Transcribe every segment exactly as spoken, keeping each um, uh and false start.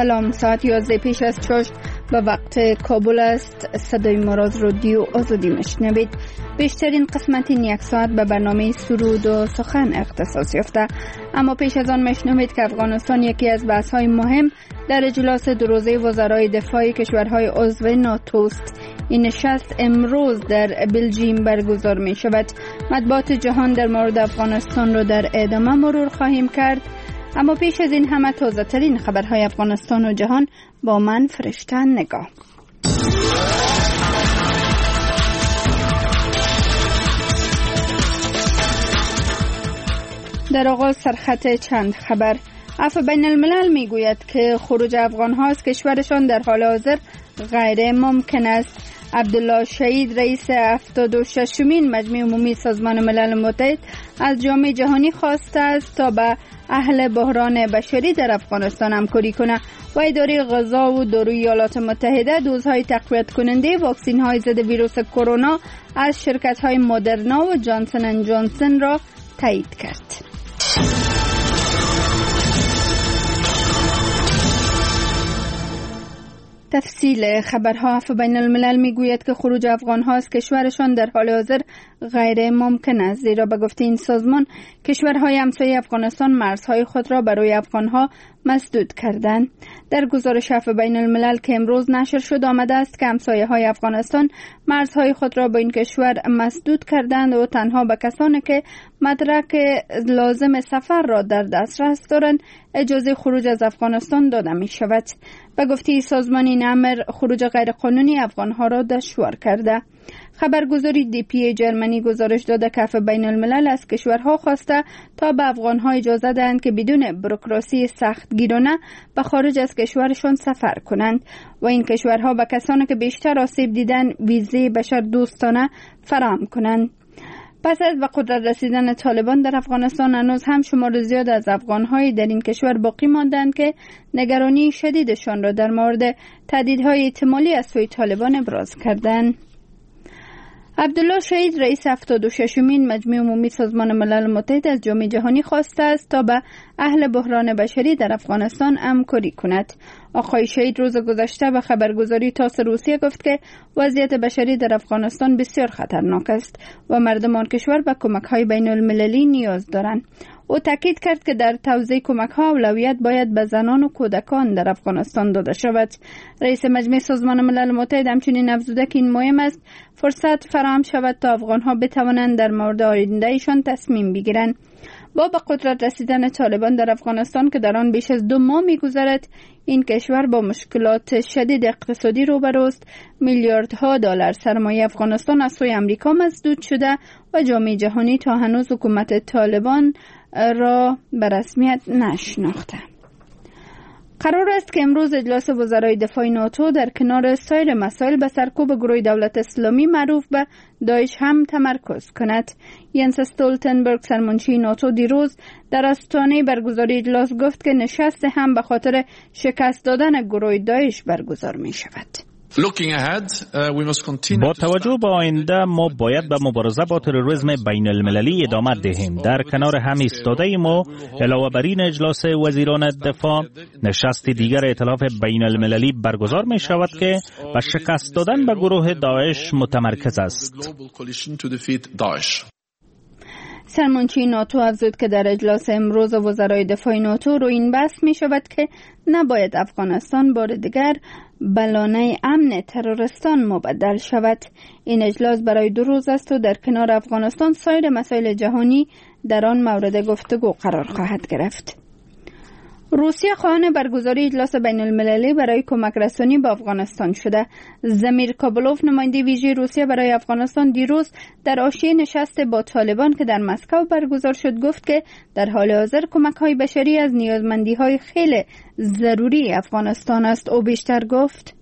سلام، ساعت یازده پیش از چاشت به وقت کابل است. صدای ما را از رادیو آزادی میشنوید. بیشترین قسمت این یک ساعت به برنامه سرود و سخن اختصاص یافته، اما پیش از آن میشنوید که افغانستان یکی از بحث‌های مهم در اجلاس دو روزه وزرای دفاع کشورهای عضو ناتو است. این نشست امروز در بلژیم برگزار می شود. مطبوعات جهان در مورد افغانستان را در ادامه مرور خواهیم کرد، اما پیش از این همه تازه ترین خبرهای افغانستان و جهان با من فرشته نگاه. در آغاز سرخط چند خبر. عفو بین الملل می گوید که خروج افغان ها از کشورشان در حال حاضر غیر ممکن است. عبدالله شهید رئیس هفتاد و ششمین مجمع عمومی سازمان ملل متحد از جامعه جهانی خواسته است تا به اهل بحران بشری در افغانستان همکاری کنه و اداره غذا و داروی ایالات متحده دوزهای تقویت کننده واکسین های ضد ویروس کرونا از شرکت های مدرنا و جانسن اند جانسن را تایید کرد. تفصیل خبرها. عفو بین الملل می گوید که خروج افغان ها از کشورشان در حال حاضر غیر ممکن است، زیرا به گفته این سازمان کشورهای همسایه افغانستان مرزهای خود را برای افغان ها مسدود کردند. در گزارش عفو بین الملل که امروز نشر شد آمده است که همسایه های افغانستان مرزهای خود را با این کشور مسدود کردند و تنها به کسانی که مدرک لازم سفر را در دسترس دارند اجازه خروج از افغانستان داده می شود. به گفته سازمان این امر خروج غیرقانونی افغانها را دشوار کرده. خبرگزاری دی پی جرمنی گزارش داده که عفو بین الملل از کشورها خواسته تا به افغانها اجازه دهند که بدون بروکراسی سختگیرانه به خارج از کشورشان سفر کنند و این کشورها به کسانی که بیشتر آسیب دیدن ویزه بشر دوستانه فراهم کنند. پس از به قدرت رسیدن طالبان در افغانستان هنوز هم شمار زیاد از افغان‌های در این کشور باقی ماندند که نگرانی شدیدشان را در مورد تهدیدهای احتمالی از سوی طالبان ابراز کردند. عبدالله شهید رئیس هفتاد و ششمین مجمع عمومی سازمان ملل متحد از جامعه جهانی خواسته است تا به اهل بحران بشری در افغانستان همکاری کند. آقای شهید روز گذشته به خبرگزاری تاس روسیه گفت که وضعیت بشری در افغانستان بسیار خطرناک است و مردم آن کشور به کمک‌های بین المللی نیاز دارند. او تاکید کرد که در توزیع کمک‌ها اولویت باید به زنان و کودکان در افغانستان داده شود. رئیس مجمع سازمان ملل متحد همچنین افزوده که این مهم است فرصت فراهم شود تا افغان‌ها بتوانند در مورد آینده‌شان تصمیم بگیرند. با به قدرت رسیدن طالبان در افغانستان که در آن بیش از دو ماه می‌گذرد، این کشور با مشکلات شدید اقتصادی روبروست. میلیاردها دلار سرمایه افغانستان از سوی آمریکا مسدود شده و جامعه جهانی تا هنوز حکومت طالبان را به رسمیت نشناخته. قرار است که امروز اجلاس وزرای دفاع ناتو در کنار سایر مسائل به سرکوب گروه دولت اسلامی معروف به داعش هم تمرکز کند. ینس استولتنبرگ سرمنشی ناتو دیروز در آستانه برگزاری اجلاس گفت که نشست هم به خاطر شکست دادن گروه داعش برگزار می شود. با توجه به آینده ما باید به مبارزه با تروریسم بین المللی ادامه دهیم. در کنار هم ایستاده ما علاوه بر این اجلاس وزیران دفاع نشست دیگر ائتلاف بین المللی برگزار می شود که به شکست دادن به گروه داعش متمرکز است. سرمنشی ناتو افزود که در اجلاس امروز وزرای دفاع ناتو رو این بحث می شود که نباید افغانستان بار دیگر بلانه امن تروریستان مبدل شود. این اجلاس برای دو روز است و در کنار افغانستان سایر مسائل جهانی در آن مورد گفتگو قرار خواهد گرفت. روسیه خواهان برگزاری اجلاس بین المللی برای کمک رسانی به افغانستان شده. زمیر کابلوف نماینده ویژه روسیه برای افغانستان دیروز در حاشیه نشست با طالبان که در مسکو برگزار شد گفت که در حال حاضر کمک‌های بشری از نیازمندی‌های خیلی ضروری افغانستان است. او بیشتر گفت: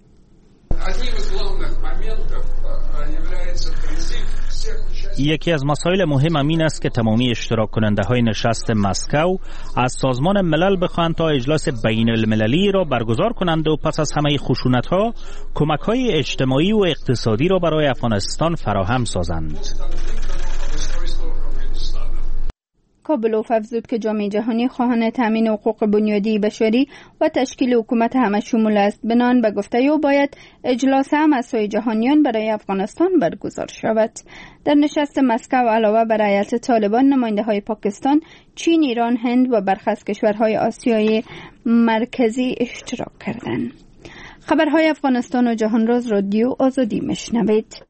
یکی از مسائل مهم این است که تمامی اشتراک کننده های نشست مسکو از سازمان ملل بخواهند تا اجلاس بین المللی را برگزار کنند و پس از همه خشونت ها کمک های اجتماعی و اقتصادی را برای افغانستان فراهم سازند. کابلوف افزود که جامعه جهانی خواهان تامین حقوق بنیادی بشری و تشکیل حکومت همه شمول است. بنان به گفته او باید اجلاس هم‌اسای جهانیان برای افغانستان برگزار شود. در نشست مسکو علاوه بر هیئت طالبان نماینده های پاکستان، چین، ایران، هند و برخی از کشورهای آسیای مرکزی اشتراک کردند. خبرهای افغانستان و جهان راز رادیو آزادی میشنوید.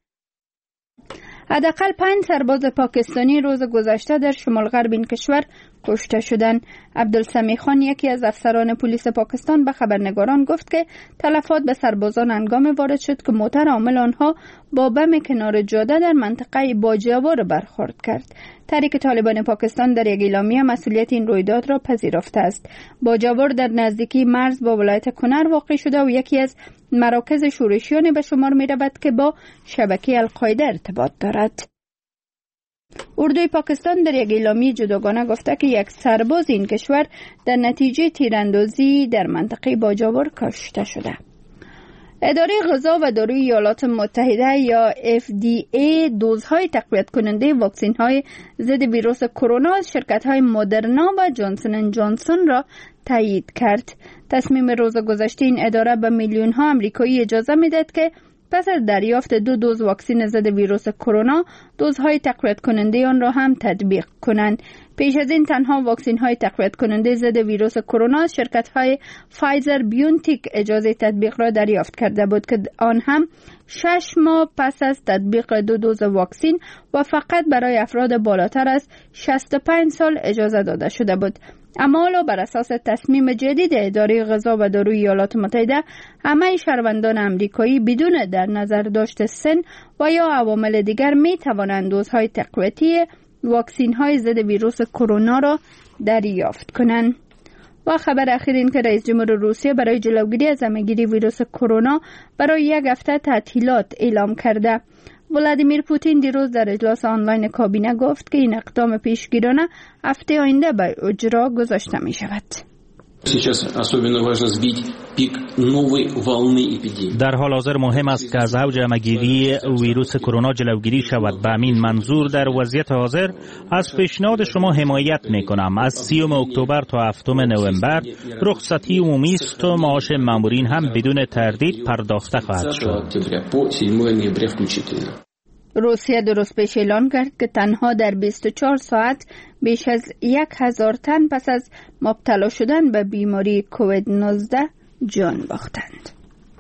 حداقل پنج سرباز پاکستانی روز گذشته در شمال غرب این کشور کشته شدند. عبدالسمیع خان، یکی از افسران پلیس پاکستان، به خبرنگاران گفت که تلفات به سربازان هنگام وارد شد که موتر حامل آنها با بم کنار جاده در منطقه باجیاور برخورد کرد. تحریک طالبان پاکستان در یک اعلامیه مسئولیت این رویداد را پذیرفته است. باجیاور در نزدیکی مرز با ولایت کنر واقع شده و یکی از مراکز شورشیان به شمار می رود که با شبکه القاعده ارتباط دارد. اردوی پاکستان در یک اعلامیه جداگانه گفته که یک سرباز این کشور در نتیجه تیراندازی در منطقه باجیاور کشته شده. اداره غذا و داروی ایالات متحده یا اف دی ای دوزهای تقویت کننده واکسین های ضد ویروس کرونا از شرکت های مدرنا و جانسون اند جانسون را تایید کرد. تصمیم روز گذشته این اداره به میلیون ها آمریکایی اجازه میداد که پس از دریافت دو دوز واکسن ضد ویروس کرونا، دوزهای تقویت کننده آن را هم تطبیق کنند. پیش از این تنها واکسن های تقویت کننده ضد ویروس کرونا از شرکت های فایزر بیونتیک اجازه تطبیق را دریافت کرده بود که آن هم شش ماه پس از تطبیق دو دوز واکسن و فقط برای افراد بالاتر از شصت و پنج سال اجازه داده شده بود. اما حالا بر اساس تصمیم جدید اداره غذا و داروی ایالات متحده، همه شهروندان امریکایی بدون در نظر داشت سن و یا عوامل دیگر می توانند دوزهای تقویتی واکسین های ضد ویروس کرونا را دریافت کنند. و خبر اخیر این که رئیس جمهور روسیه برای جلوگیری از همه‌گیری ویروس کرونا برای یک هفته تعطیلات اعلام کرده. ولادیمیر پوتین دیروز در اجلاس آنلاین کابینه گفت که این اقدام پیشگیرانه هفته آینده به اجرا گذاشته می شود. در حال حاضر مهم است که از اوج همه‌گیری ویروس کرونا جلوگیری شود. به همین منظور در وضعیت حاضر از پیشنهاد شما حمایت می کنم. از سیوم اکتبر تا هفتم نوامبر رخصتی عمومی است و معاش مامورین هم بدون تردید پرداخته خواهد شد. روسیه درست پیش اعلان کرد که تنها در بیست و چهار ساعت بیش از یک هزار تن پس از مبتلا شدن به بیماری کووید نوزده جان باختند.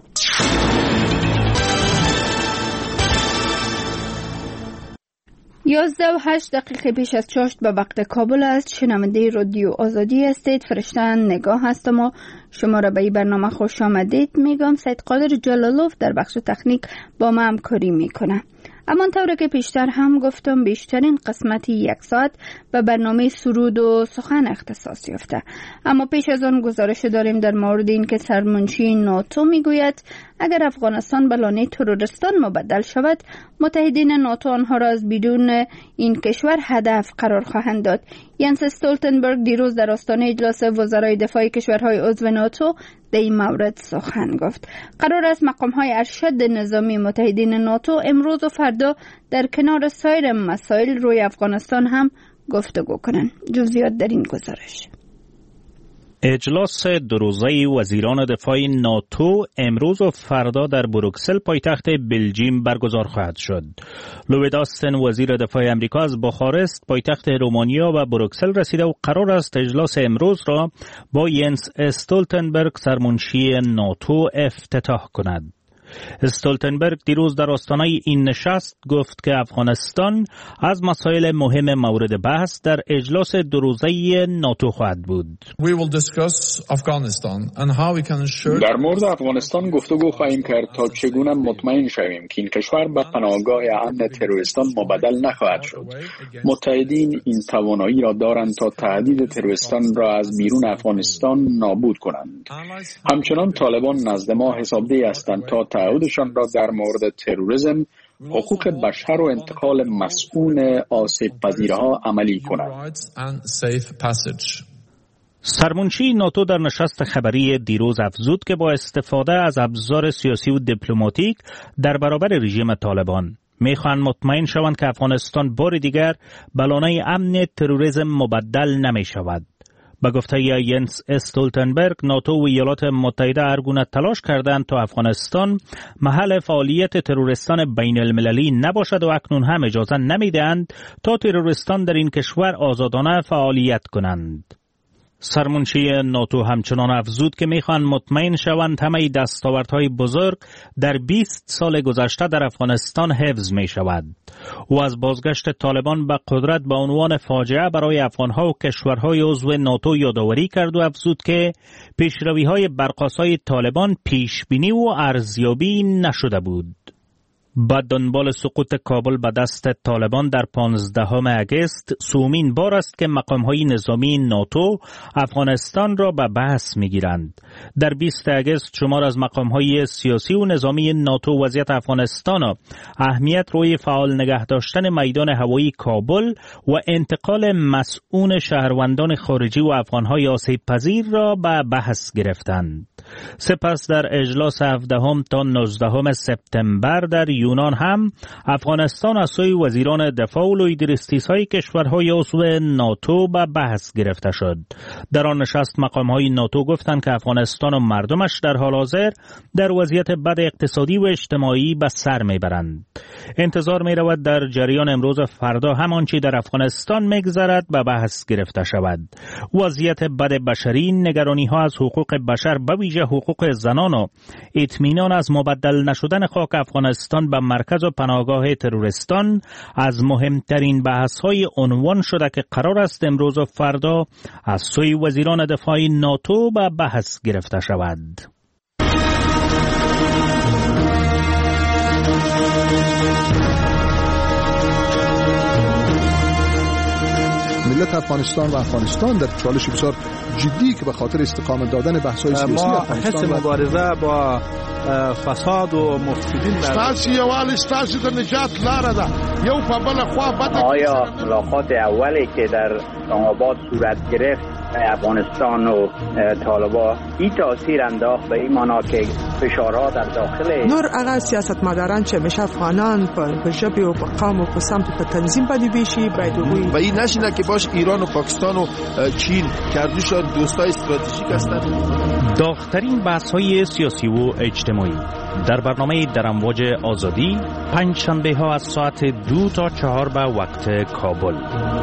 یازده و هشت دقیقه پیش از چاشت به وقت کابل است. شنونده رادیو آزادی هستید. فرشتن نگاه هستم و شما را به این برنامه خوش آمدید میگم. سید قادر جلالوف در بخش تکنیک با ما همکاری میکنه. اما طوری که پیشتر هم گفتم بیشترین قسمتی یک ساعت به برنامه سرود و سخن اختصاص یافته. اما پیش از آن گزارش داریم در مورد این که سرمنشی ناتو میگوید اگر افغانستان به لانه تروریستان مبدل شود، متحدین ناتو آنها را از بیرون این کشور هدف قرار خواهند داد. ینس استولتنبرگ دیروز در آستانه اجلاس وزرای دفاع کشورهای عضو ناتو در این مورد سخن گفت. قرار است مقام‌های ارشد نظامی متحدین ناتو امروز و فردا در کنار سایر مسائل روی افغانستان هم گفتگو کنند. جزئیات در این گزارش. اجلاس دو روزه وزیران دفاع ناتو امروز و فردا در بروکسل پایتخت بلژیم برگزار خواهد شد. لوید آستن وزیر دفاع امریکا از بخارست پایتخت رومانیا و بروکسل رسیده و قرار است اجلاس امروز را با ینس استولتنبرگ سرمنشی ناتو افتتاح کند. استولتنبرگ دیروز در آستانه این نشست گفت که افغانستان از مسائل مهم مورد بحث در اجلاس دو روزه ناتو خواهد بود. در مورد افغانستان گفتگو خواهیم کرد تا چگونه مطمئن شویم که این کشور به پناهگاه امن تروریستان مبدل نخواهد شد. متحدین این توانایی را دارند تا تهدید تروریستان را از بیرون افغانستان نابود کنند. همچنان طالبان نزد ما حسابدهی هستند تا تعهدشان را در مورد تروریسم، حقوق بشر و انتقال مسئول آسیب پذیرها عملی کنند. سرمنشی ناتو در نشست خبری دیروز افزود که با استفاده از ابزار سیاسی و دیپلماتیک در برابر رژیم طالبان میخوان مطمئن شوند که افغانستان بار دیگر بلانه امن تروریسم مبدل نمی شود. به گفته ینس استولتنبرگ، ناتو و ایالات متحده هرگونه تلاش کردند تا افغانستان محل فعالیت تروریستان بین المللی نباشد و اکنون هم اجازه نمیدهند تا تروریستان در این کشور آزادانه فعالیت کنند. سرمنشی ناتو همچنان افزود که میخوان مطمئن شوند همه دستاوردهای بزرگ در بیست سال گذشته در افغانستان حفظ می شود. او از بازگشت طالبان به قدرت به عنوان فاجعه برای افغانها و کشورهای عضو ناتو یادآوری کرد و افزود که پیشروی‌های برقاسای طالبان پیشبینی و ارزیابی نشده بود. بعد دنبال سقوط کابل به دست طالبان در پانزدهم اگست سومین بار است که مقام‌های نظامی ناتو افغانستان را به بحث می‌گیرند. در بیستم اگست شمار از مقام‌های سیاسی و نظامی ناتو وضعیت افغانستان را اهمیت روی فعال نگه داشتن میدان هوایی کابل و انتقال مسئول شهروندان خارجی و افغان‌های آسیب پذیر را به بحث گرفتند. سپس در اجلاس هفدهم تا نوزدهم سپتامبر در یونان هم افغانستان از سوی وزیران دفاع و لیدرستیس‌های کشورهای عضو ناتو به بحث گرفته شد. در آن نشست مقام‌های ناتو گفتند که افغانستان و مردمش در حال حاضر در وضعیت بد اقتصادی و اجتماعی به سر میبرند. انتظار می‌رود در جریان امروز و فردا همان چی در افغانستان می‌گذرد به بحث گرفته شود. وضعیت بد بشری، نگرانی‌ها از حقوق بشر به ویژه حقوق زنان و اطمینان از مبدل نشدن خاک افغانستان به مرکز و پناهگاه تروریستان از مهمترین بحث‌های عنوان شده که قرار است امروز و فردا از سوی وزیران دفاع ناتو به بحث گرفته شود. ملت افغانستان و افغانستان در چالش بسیار جدی که به خاطر استقامت دادن بحث‌های سیاسی ما افغانستان حس مبارزه با فساد و مفسدین ستاسو یووالی ستاسو د نجات لاره ده. یو په بل خوا بده. آیا ملاقات اولی که در اسلام‌آباد صورت گرفت افغانستان و طالبان این تاثیر انداخت به این معنا که فشارها در داخل نور هغه سیاستمداران چې همیشه افغانان په ژبې او په قوم او په سمت په تنظیم باندې ویشي باید وګوري و این نشینه که باش ایران و پاکستان و چین کردوشان دوستای استراتژیک هستند. داغ‌ترین بحث‌های سیاسی و اجتماعی در برنامه در امواج آزادی پنج شنبه ها از ساعت دو تا چهار به وقت کابل.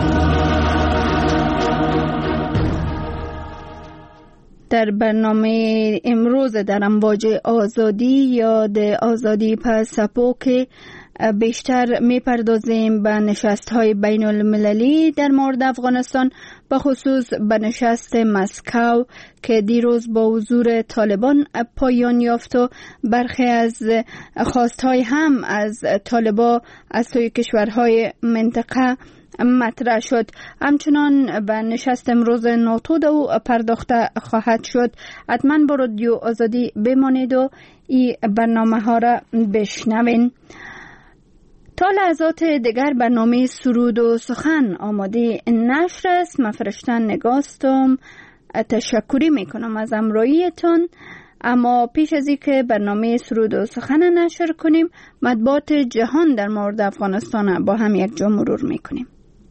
در برنامه امروز در امواج آزادی یا د آزادی په څپو کې بیشتر میپردازیم به نشست های بین المللی در مورد افغانستان، به خصوص به نشست مسکو که دیروز با حضور طالبان پایان یافت و برخی از خواستهای هم از طالبان از سوی کشورهای منطقه مطرح شد. همچنان به نشست امروز ناتو دو پرداخته خواهد شد. حتما با رادیو آزادی بمانید و این برنامه ها را بشنوین. تا لحظات دیگر برنامه سرود و سخن آماده نشر است. من فرشتن نگاستم، تشکری میکنم از همراهیتان. اما پیش از اینکه برنامه سرود و سخن نشر کنیم، مطبوعات جهان در مورد افغانستان با هم یک جا مرور میکنیم.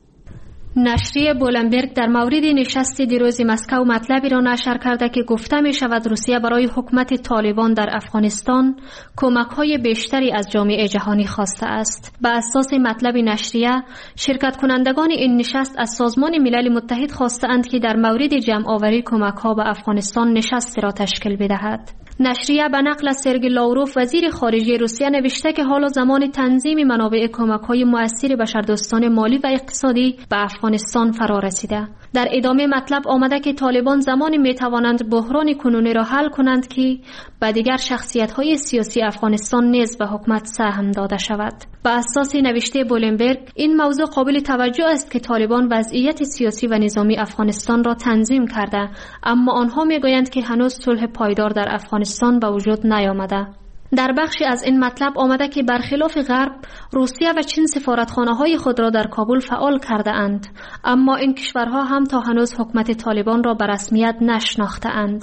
نشریه بولنبرگ در مورد نشست دیروز مسکو مطلبی را نشر کرده که گفته می شود روسیه برای حکومت طالبان در افغانستان کمک‌های بیشتری از جامعه جهانی خواسته است. به اساس مطلب نشریه، شرکت کنندگان این نشست از سازمان ملل متحد خواستند که در مورد جمع آوری کمک‌ها به افغانستان نشستی را تشکیل بدهد. نشریه به نقل از سرگئی لاوروف وزیر خارجه روسیه نوشته که حالا زمان تنظیم منابع کمک‌های مؤثر بشردوستانه مالی و اقتصادی به افغانستان فرا رسیده. در ادامه مطلب آمده که طالبان زمانی میتوانند بحران کنونی را حل کنند که به دیگر شخصیت‌های سیاسی افغانستان نیز به حکومت سهم داده شود. به اساس نوشته بولنبرگ، این موضوع قابل توجه است که طالبان وضعیت سیاسی و نظامی افغانستان را تنظیم کرده، اما آنها میگویند که هنوز صلح پایدار در افغانستان به وجود نیامده. در بخشی از این مطلب آمده که برخلاف غرب، روسیه و چین سفارتخانه‌های خود را در کابل فعال کرده اند، اما این کشورها هم تا هنوز حکومت طالبان را به رسمیت نشناخته اند.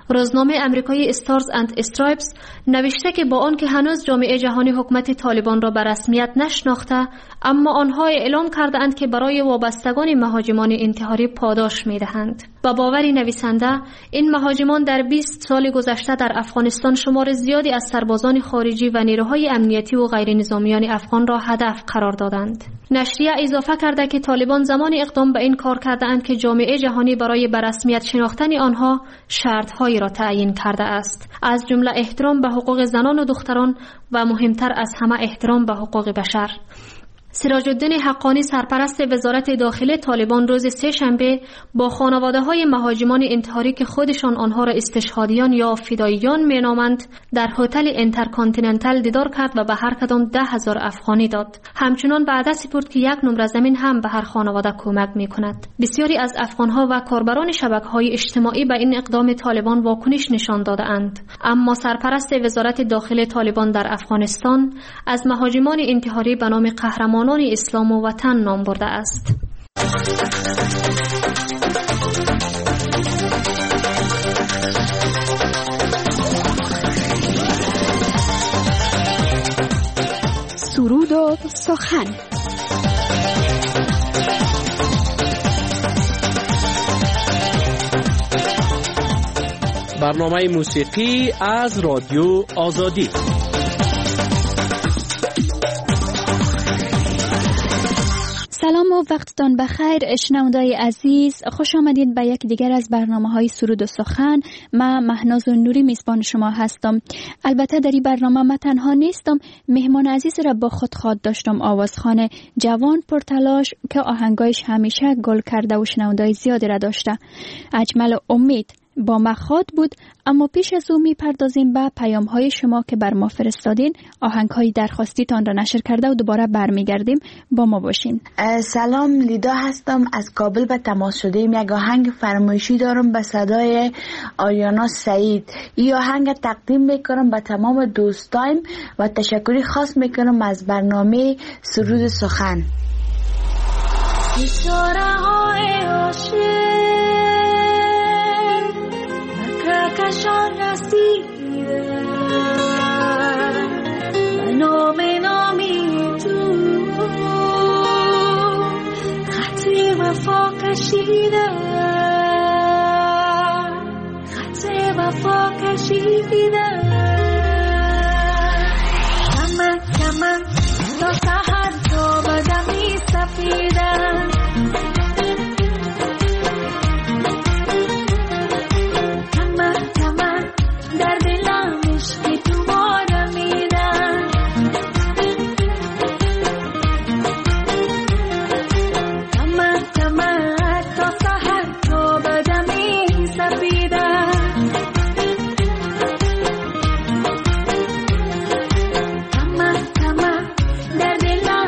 روزنامه امریکایی استارز اند استرایپس نوشته که با آنکه هنوز جامعه جهانی حکومت طالبان را به رسمیت نشناخته، اما آنها اعلام کردند که برای وابستگان مهاجمان انتحاری پاداش می‌دهند. با باور نویسنده، این مهاجمان در بیست سال گذشته در افغانستان شمار زیادی از سربازان خارجی و نیروهای امنیتی و غیر نظامیان افغان را هدف قرار دادند. نشریه اضافه کرده که طالبان زمان اقدام به این کار کردند که جامعه جهانی برای به رسمیت شناختن آنها شرط‌هایی را تعیین کرده است، از جمله احترام به حقوق زنان و دختران و مهمتر از همه احترام به حقوق بشر. سراج الدین حقانی سرپرست وزارت داخله طالبان روز سه شنبه با خانواده های مهاجمان انتحاری که خودشان آنها را استشهادیان یا فداییان مینامند در هتل انترکانتیننتال دیدار کرد و به هر کدام ده هزار افغانی داد. همچنان وعده سپرد که یک نمره زمین هم به هر خانواده کمک می کند. بسیاری از افغانها و کاربران شبکه‌های اجتماعی به این اقدام طالبان واکنش نشان داده اند، اما سرپرست وزارت داخله طالبان در افغانستان از مهاجمان انتحاری به نام قهرمان اسلام و وطن نام برده است. سرود و سخن. برنامه موسیقی از رادیو آزادی. سلام و وقتتان بخیر شنوندای عزیز، خوش آمدید به یک دیگر از برنامه‌های سرود و سخن. من مهناز نوری میزبان شما هستم. البته در این برنامه من تنها نیستم، مهمان عزیز را با خود خواد داشتم، آوازخوان جوان پرتلاش که آهنگایش همیشه گل کرده و شنوندای زیادی را داشته. اجمل امید با مخاط بود. اما پیش از او می پردازیم به پیام های شما که بر ما فرستادین. آهنگ های درخواستیتان را نشر کرده و دوباره برمیگردیم. با ما باشین. سلام، لیدا هستم از کابل به تماس شدیم. یک آهنگ فرمایشی دارم به صدای آریانا سعید. این آهنگ تقدیم میکنم به تمام دوستایم و تشکری خاص میکنم از برنامه سرود سخن. ستاره های عاشق کشان رسیده و نام نامی تو خط وفا کشیده، خط وفا کشیده. کمن کمن تا سحر تا بدمی سفیده، در دلم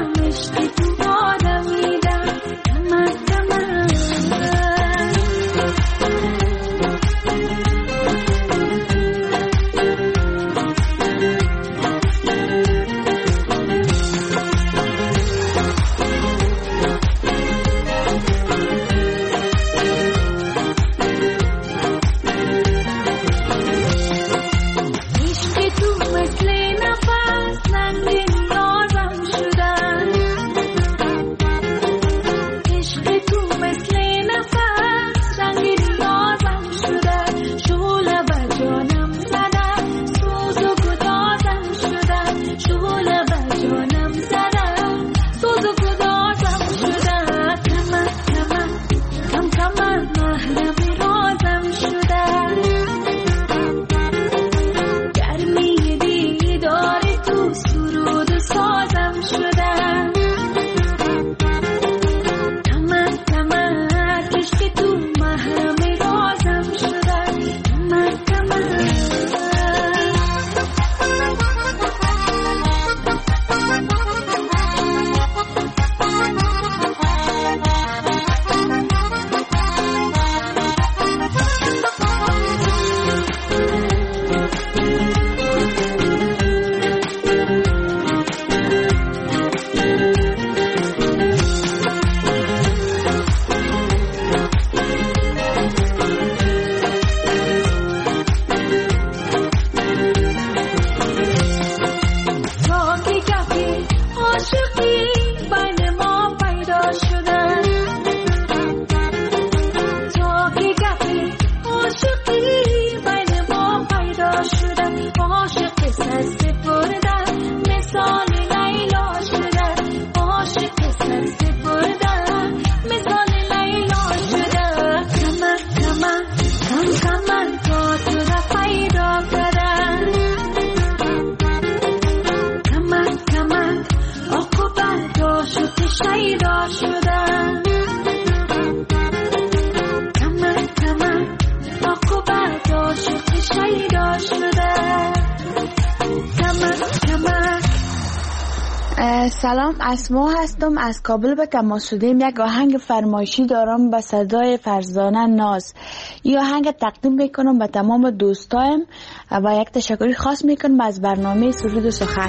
سلام، اسما هستم، از کابل به تماس شدیم. یک آهنگ فرمایشی دارم به صدای فرزانه ناز. این آهنگ تقدیم میکنم به تمام دوستایم و یک تشکری خاص میکنم از برنامه سرود و سخن.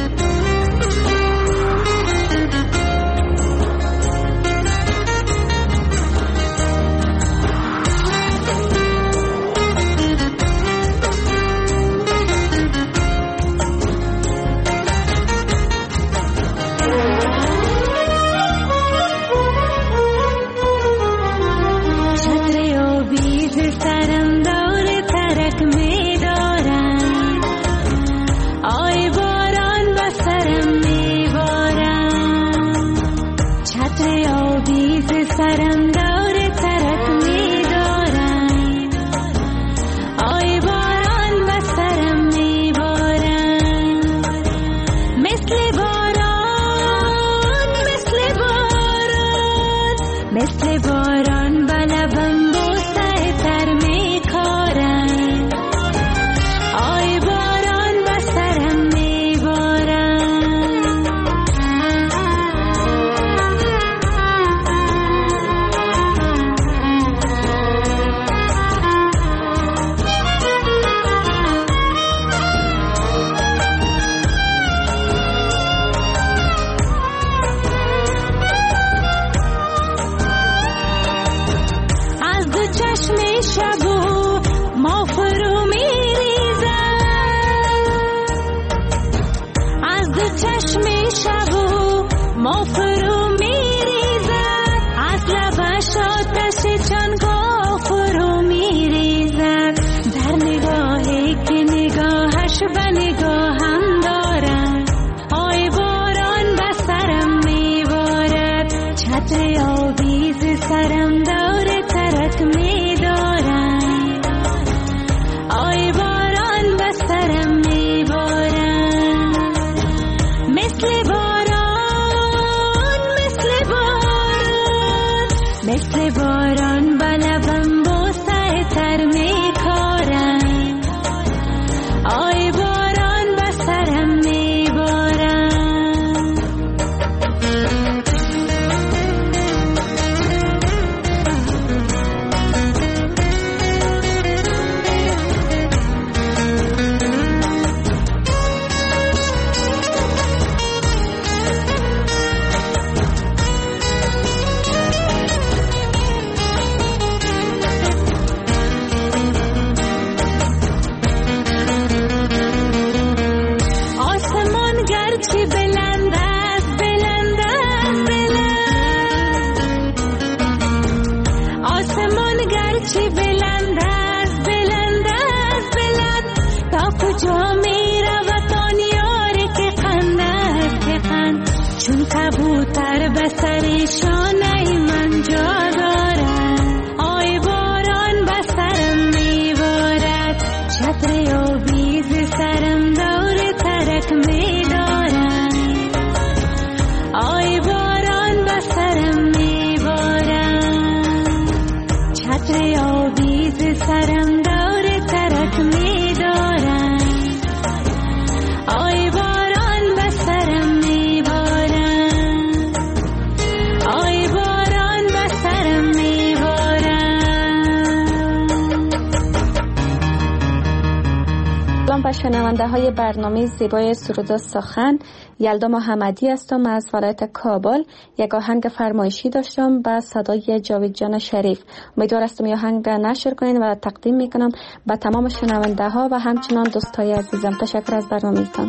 شنونده های برنامه زیبای سرود و سخن، یلدا محمدی هستم از ولایت کابل. یک آهنگ فرمایشی داشتم با صدای جاوید جان شریف. امیدوار هستم این آهنگ را نشر کنین و تقدیم میکنم به تمام شنونده ها و همچنان دوستای عزیزم. تشکر از برنامه‌تان.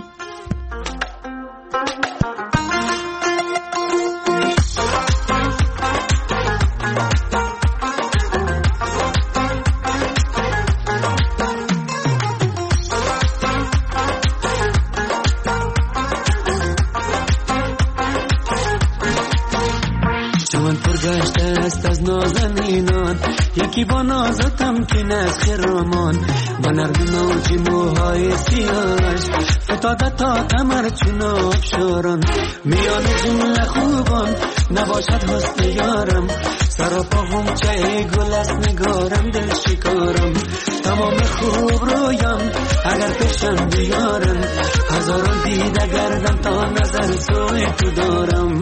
است از نازنینان، یکی با نازتم که از خرامان، با نرمی موجی موهای سیاهش فتاده تا کمر چون آبشاران. میان جمله خوبان نباشد حسن یارم، سراپا غنچه گل است نگارم دل شکارم تمام خوب رویم اگر پیشم بیارم هزاران دیده گردم تا نظر سوی تو دارم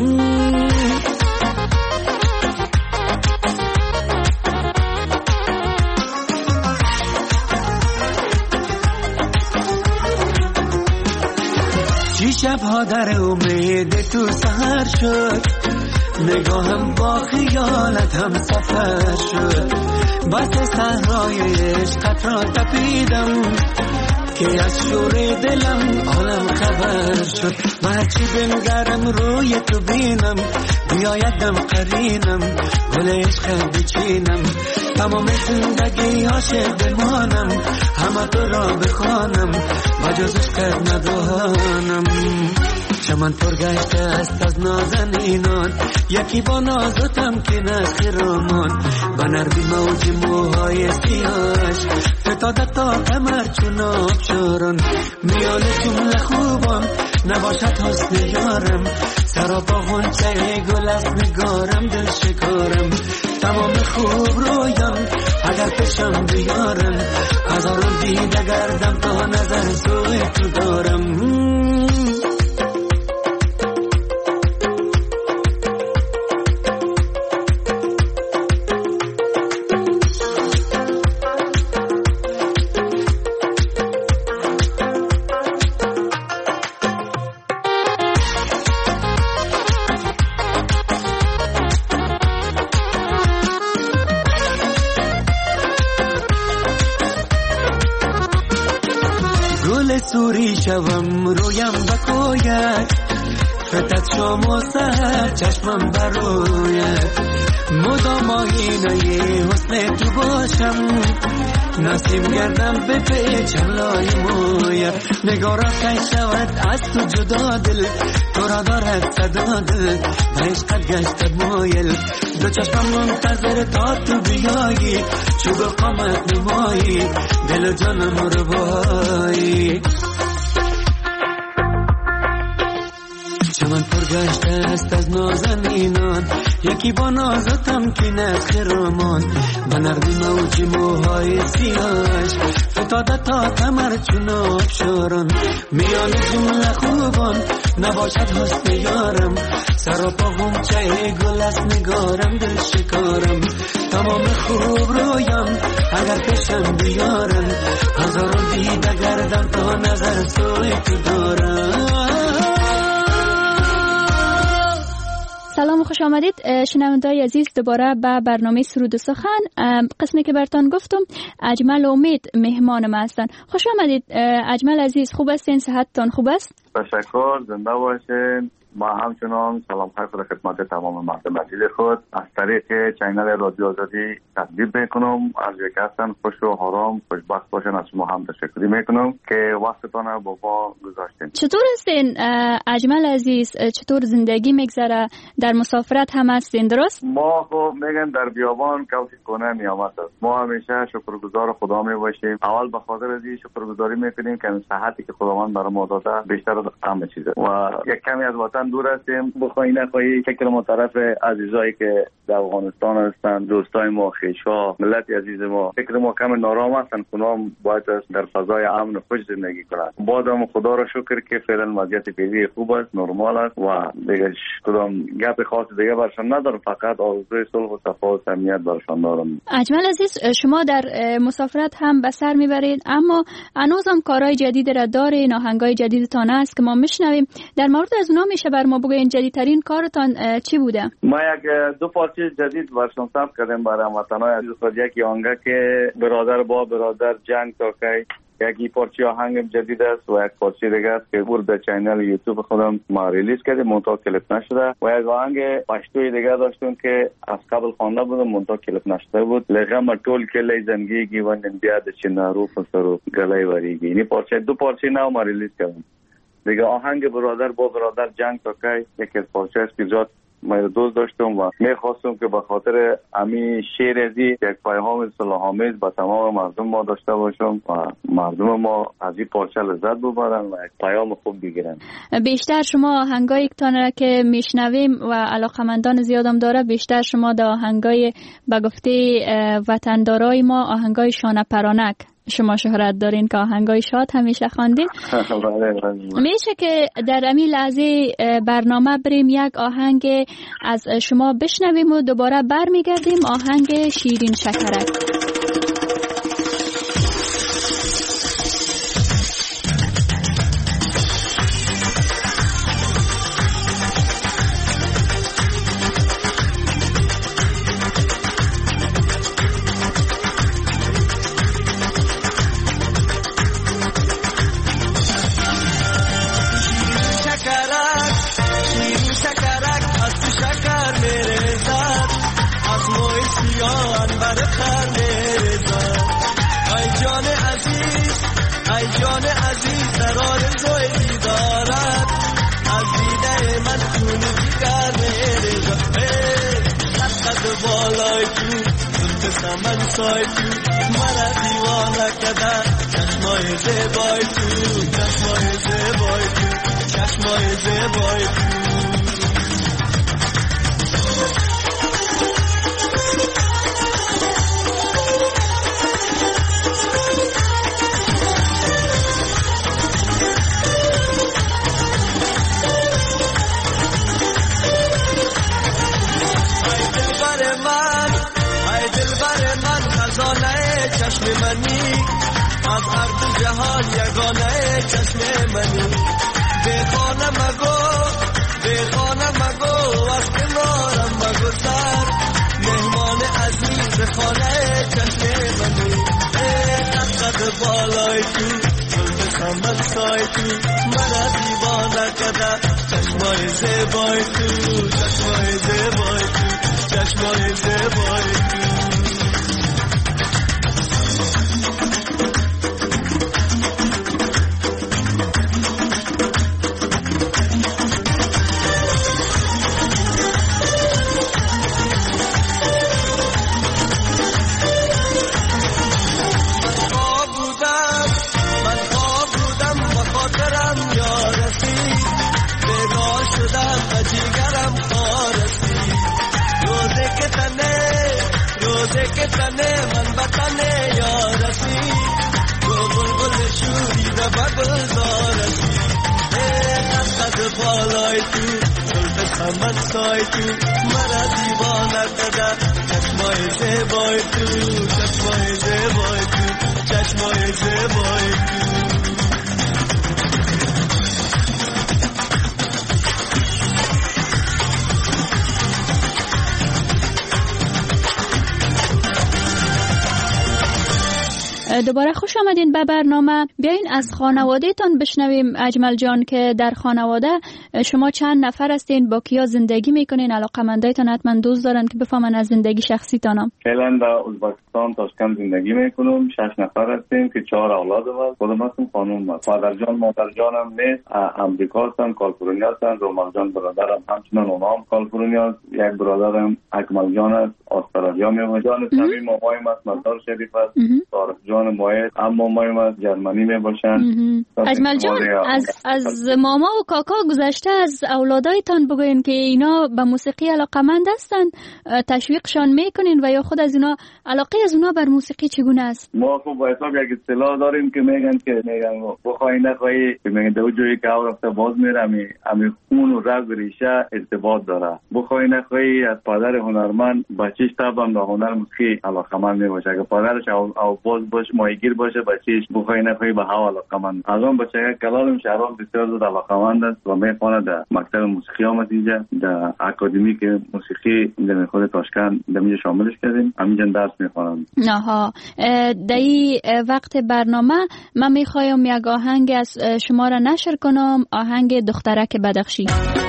چی شبها در امید تو سهر شد نگاهم با خیالت هم سفر شد بس صحرای عشقت را تپیدم که از شور دلم عالم خبر شد و هرچی بنگرم روی تو بینم بیایدم قرینم گل عشق بچینم تمام زندگی عاشق بمانم همه تو را بخوانم و جز عشقت ندانم چمن پر گشته است از نازنینان یکی با نازتم که نسخ رامان و نرمی موج موهای سیاهش فتاده تا کمر چون آبشاران میان جمله خوبان نباشد حسن یارم سراپا غنچه گل است نگارم دل شکارم تمام خوب رویم اگر پیشم بیارم هزاران دیده گردم تا نظر سوی تو دارم سوری شوم رویم بکوید فتت شام و سهر چشمم بروید مدام آینه حسن تو باشم نسیم گردم به پیچم لای مویم نگارا که شود از تو جدا دل تو را دارد صدا دل به عشقت گشت مایل دو چشمم منتظر تا تو بیایی چوب قامت نمایی دل و جانم رو بایی چمن پر گشته است از نازنینان یکی با نازتم که نسخ رامان و نرمی موجی موهای سیاهش فتاده تا کمر چون آبشاران میان جمله خوبان نباشد حسن یارم سراپا غنچه گل است نگارم دل شکارم تمام خوب رویم اگر پیشم بیارم هزاران دیده گردم تا نظر سوی تو دارم. سلام و خوش آمدید شنونده‌های عزیز دوباره به برنامه سرود و سخن. قسمی که براتون گفتم اجمل امید مهمان ما هستن. خوش آمدید اجمل عزیز، خوب هستین؟ صحتتون خوب است؟ تشکر، زنده باشین. ما همچنان سلام خیر خود خدمت تمام مردم عزیز خود از طریق چینل رادیو آزادی تقدیم میکنم. از یک هستن خوش و آرام خوشبخت باشن. از شما هم تشکر میکنم که وقتتون رو با ما گذاشتین. چطور هستین اجمل عزیز؟ چطور زندگی میگذره؟ در مسافرت هم هستین درست؟ ما خب میگن در بیابان کوشش کنه نیامت است. ما همیشه شکرگزار خدا میباشیم. اول به خاطر از این شکرگزاری میکنیم که صحتی که خداوند برای ما داده بیشتر از همه چیزه و یک کمی از وطن دور هستیم. بخوای نخواهی فکر ما طرف عزیزایی که در افغانستان هستند، دوستای ما، خویشا، ملت عزیز ما، فکر ما کم نارام هستند. کنام باید در فضای امن خوش زندگی کنند. بازم خدا را شکر که فعلا وضعیت فعلی خوب است، نرمال است و دیگه کدام گپ خاص دیگه برشان ندارم، فقط آرزوی صلح و صفا و صمیمیت برشان دارم. اجمل عزیز، شما در مسافرت هم به سر میبرید اما هنوزم کارهای جدید را دارین، آهنگای جدیدتان است که ما میشنویم. در مورد از اونها میشه بر ما بگوین جدیدترین کارتان چی بوده؟ ما یک دو پارچه جدید برشان ثبت کردیم برای وطنای عزیز خود. یکی آهنگ که برادر با برادر جنگ تا کی، یکی پارچه آهنگ جدید است و یک پارچه دیگه است که بود در چینل یوتیوب خودم ما ریلیز کردیم، منتها کلیپ نشده. و یک آهنگ پشتوی دیگه داشتیم که از قبل خوانده بودم منتها کلیپ نشده بود. لغم ټول کلی زندگی و نن بیا د چنارو فسرو گلای وریږي. این پارچه دو پارچه نو ما ریلیز کردیم. دیگه آهنگ برادر با برادر جنگ تا کی یک از پارچه است که زیاد من دوست داشتم و میخواستم که به خاطر امی شعر ازی یک پیام صلح‌آمیز به تمام مردم ما داشته باشم و مردم ما از این پارچه لذت ببرن و یک پیام خوب بگیرن. بیشتر شما آهنگای تان را که میشنویم و علاقمندان زیادم داره، بیشتر شما در آهنگای به گفته وطندارای ما آهنگای شانه پرانک شما شهرت دارین که آهنگای شاد همیشه خواندین. میشه که در امی لحظه برنامه بریم یک آهنگ از شما بشنویم و دوباره برمیگردیم. آهنگ شیرین شکرک. من سای تو مرا دیوانه کده چشمای زیبای تو چشمای زیبای تو چشمای زیبای تو چشم منی از هر دو جهان یگانه چشم منی بیخانه مگو بیخانه مگو از کنارم مگو سر مهمان عزیز خانه چشم منی ای قد بالای تو گل خمد سای تو مرا دیوانه کده چشمای زیبای تو چشمای زیبای تو چشمای زیبای تو تنه من بطنه یارسی تو بلبل شوری و بگل دارسی ای قد بالای تو گل خمد سای تو مرا دیوانه کده چشمای زیبای تو چشمای زیبای تو چشمای زیبای تو دوباره خوش آمدین به برنامه. بیاین از خانواده تان بشنویم اجمل جان که در خانواده شما چند نفر هستین، با کیا زندگی میکنین؟ علاقمندایتان حتما دوست دارن که بفهمن از زندگی شخصی تانم. فعلا در ازبکستان تاشکند زندگی میکنم. شش نفر هستیم که چهار اولاد هست. خودم هستم، خانم هست. مادر جان مادر جانم نیست، امریکا هستن، کالیفرنیا هستن. رومال جان برادرم همچنان اونام کالیفرنیا است. یک برادرم اکمل جان است، استرالیا میمونه. جان صمیم مامایم است، مزار شریف است. طارق جان مایه اما مایم است، جرمنی میباشن. اجمل جان از از ماما و کاکا گذشته از اولادایتان بگوین که اینا به موسیقی علاقمند هستن، تشویقشان میکنین و یا خود از اینا علاقه از اونا بر موسیقی چگونه است؟ ما خب با حساب یک اصطلاح داریم که میگن که میگن بخوای نخوای که میگن دو جایی که او رفته باز میره، امی امی خون و رگ و ریشه ارتباط داره. بخوای نخوای از پدر هنرمند بچه‌ش طبعا به هنر موسیقی علاقمند میباشه. اگه پدرش او, او باز باشه ماهیگیر باشه، بچه‌ش بخوای نخوای به هوا علاقمند. از اون بچه کلالم شهرام بسیار زیاد علاقمند است و میخونه در مکتب موسیقی آمد اینجا، در اکادمی که موسیقی در خود تاشکند در اینجا شاملش کردیم، همینجا درس میخونم. آها، در این وقت برنامه من میخوایم یک آهنگ از شما را نشر کنم، آهنگ دخترک بدخشی.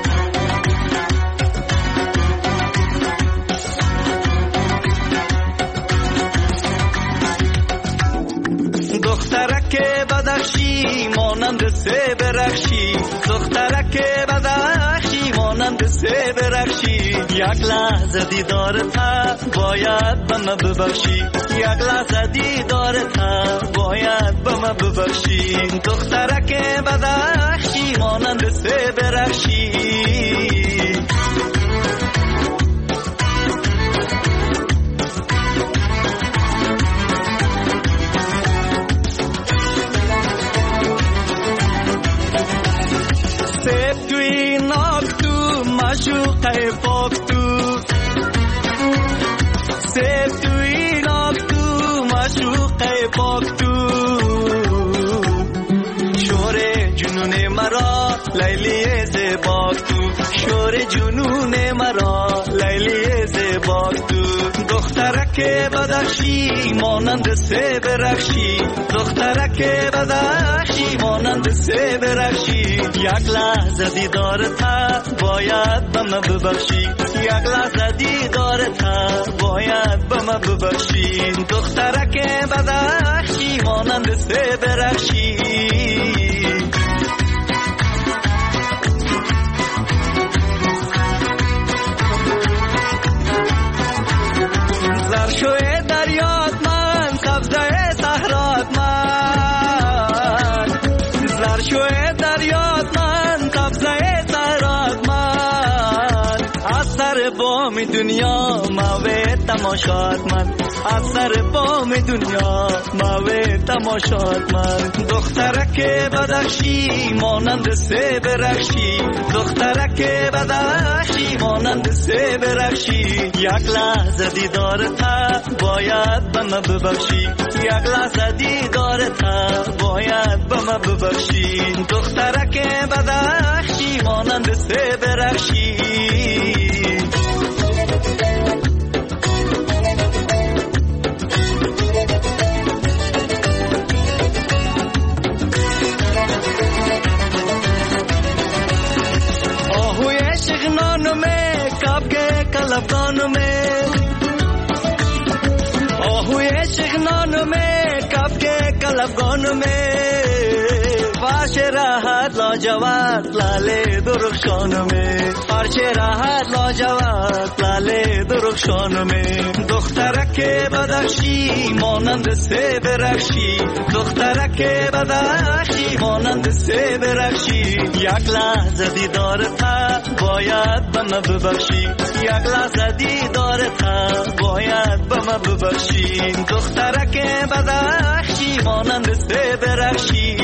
دخترک بدخشی مانند سه برخشی، دخترک بدخشی مانند سه برخشی، یک لحظه دیدارت باید به من ببخشی، یک لحظه دیدارت باید به من ببخشی. دخترک بدخشی مانند سه برخشی، سیب توی ناک تو مشوقه پاک تو، سیب توی ناک تو مشوقه پاک تو. شور جنون مرا لیلی زیباک تو، شور جنون مرا لیلی زیباک تو. دخترک بدخشی مانند سه برخشی، دخترک بدخشی مانند سه برخشی. یک لحظه دیدارت باید به من ببخشی، یک لحظه دیدارت باید به من ببخشی. دخترک بدخشی مانند سه برخشی. زرشوی دریات من، سبزه صحرات من، زرشوی دریات من، سبزه صحرات من. از سر بام دنیا موی تماشات من، از سر بام دنیا موی تماشات من. دخترک بدخشی مانند سه برخشی، دخترک بدخشی مانند سه برخشی. یک لحظه دیدارت باید به من ببخشی، یک لحظه دیدارت باید به من ببخشی. دخترک بدخشی مانند سه برخشی. آهوی شغنانو میں کب کے کلفانو میں، آهوی شغنانو میں کب کے کلفانو میں. فرش راحت لاجواد لاله درخشانو میں، فرش راحت لاجواد لاله درخشانو میں. دخترک بدخشی مانند سه برخشی، دخترک بدخشی مانند سه برخشی. یک لحظه دیدارت باید به من ببخشی، یک لحظه دیدارت باید به من ببخشی. دخترک بدخشی مانند سه برخشی.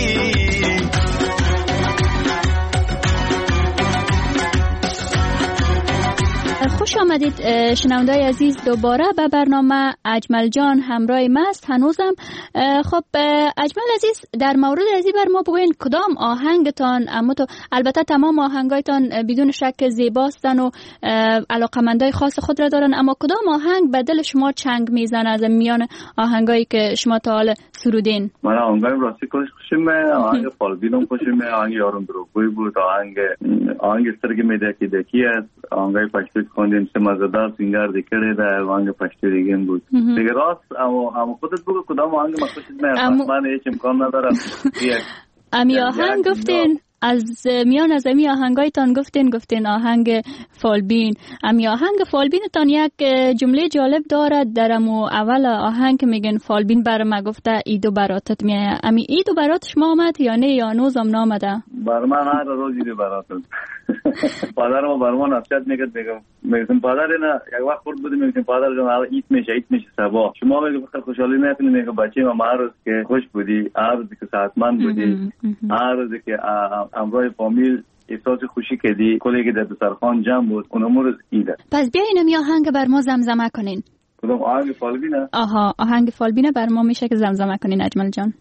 خوش آمدید شنوندای عزیز دوباره به برنامه. اجمل جان همراه ما است هنوزم. خب اجمل عزیز، در مورد ازی بر ما بگوین کدام آهنگتان، اما تو البته تمام آهنگایتان بدون شک زیباستن و علاقمندای خاص خود را دارن، اما کدام آهنگ به دل شما چنگ میزنه از میان آهنگایی که شما تا حال سرودین؟ من آهنگای راستی خوشم، آهنگ فالبینم خوشم، آهنگ یارم دروغگوی بود، آهنگ آهنگ سترگ میدکی دکی است، آهنگای پشتو خوندیم سه مزدار سینگر دیگه ده، آهنگ پشتو دیگه بود دیگه. راست اما اما خودت بگو کدام آهنگ من خوشت میاد؟ من هیچ امکان ندارم. امی آهنگ گفتین از میان از امی آهنگایتان گفتین گفتین آهنگ فالبین. امی آهنگ فالبینتان یک جمله جالب دارد در امو اول آهنگ که میگن فالبین بر ما گفته ایدو براتت میایه. امی ایدو برات شما آمد یا نه یا نوزم نامده؟ بر من هر روز ایدو براتت. پدرم بر من نصیحت میکرد، میگم میگم پدر اینا یک وقت خورد بودیم، میگم پدر جان حالا ایت میشه ایت میشه صبح شما میگم بخیر خوشحالی نکنی، میگم بچه ما هر روز که خوش بودی، هر روز که صحتمند بودی، هر روز که همراه فامیل احساس خوشی کردی، کلی که در دسترخوان جمع بود، اونم روز ایده. پس بیاین می آهنگ بر ما زمزمه کنین. کدوم آهنگ فالبینه؟ آها آهنگ فالبینه بر ما میشه که زمزمه کنین اجمل جان.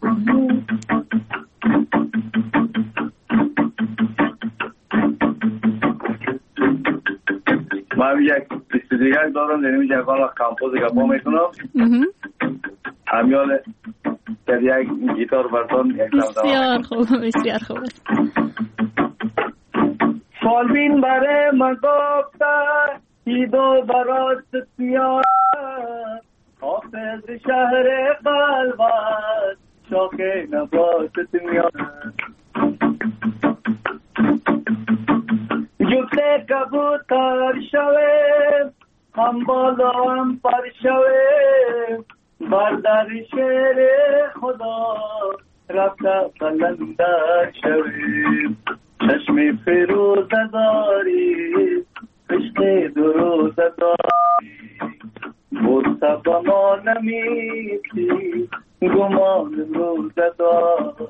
من یک استودیوی دارم، در اینجا کار کامپوز گپا میکنم. همیال در یک گیتار برتون یک بسیار خوب بسیار خوب. فالبین بره من گفته ایدو برات میاد، حافظ شهر قلبت شاخ نباتت میاد. جفت کبوتر شویم هم بالا هم پر شویم بر در شعر خدا رفته قلندر شویم چشم فیروزه داری عشق دروزه داری بوسه با ما نمیتی گمان روزه داری.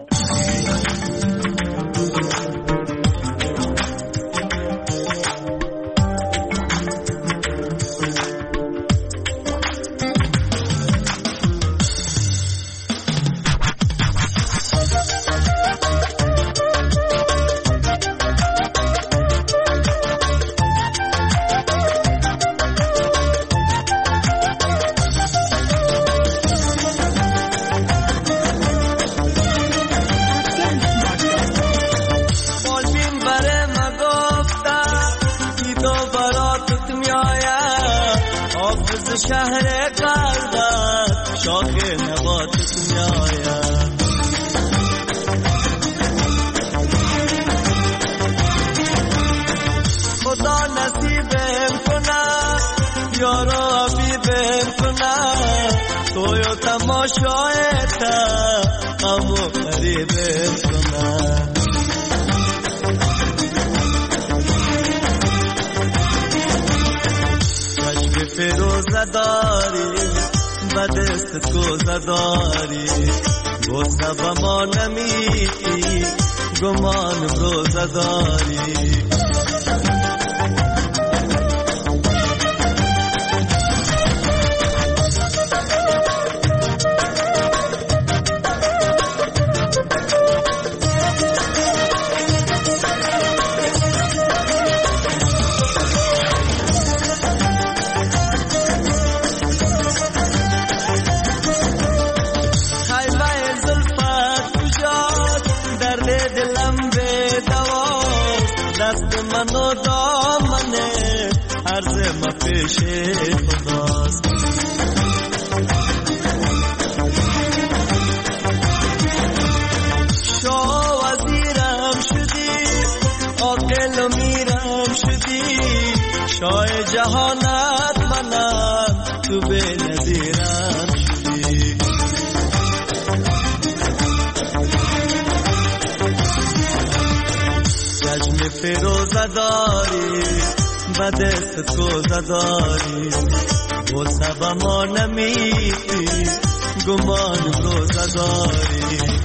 شهر قلبت شاخ نباتت میاید خدا نصیبم کنه یارا حبیبم کنه توی و تماشایت غم و قریبم کنه فیروزه داری و دست کوزه داری گوزه با ما نمیتی گمان روزه داری. منو دامنه عرض ما پیش خداست شاه وزیرم شدی عاقل و میرم شدی شاه جهانت منم تو به نظیرم شدی چشم فیروزه داری و دست کوزه داری بوسه با ما نمیتی گمان روزه داری.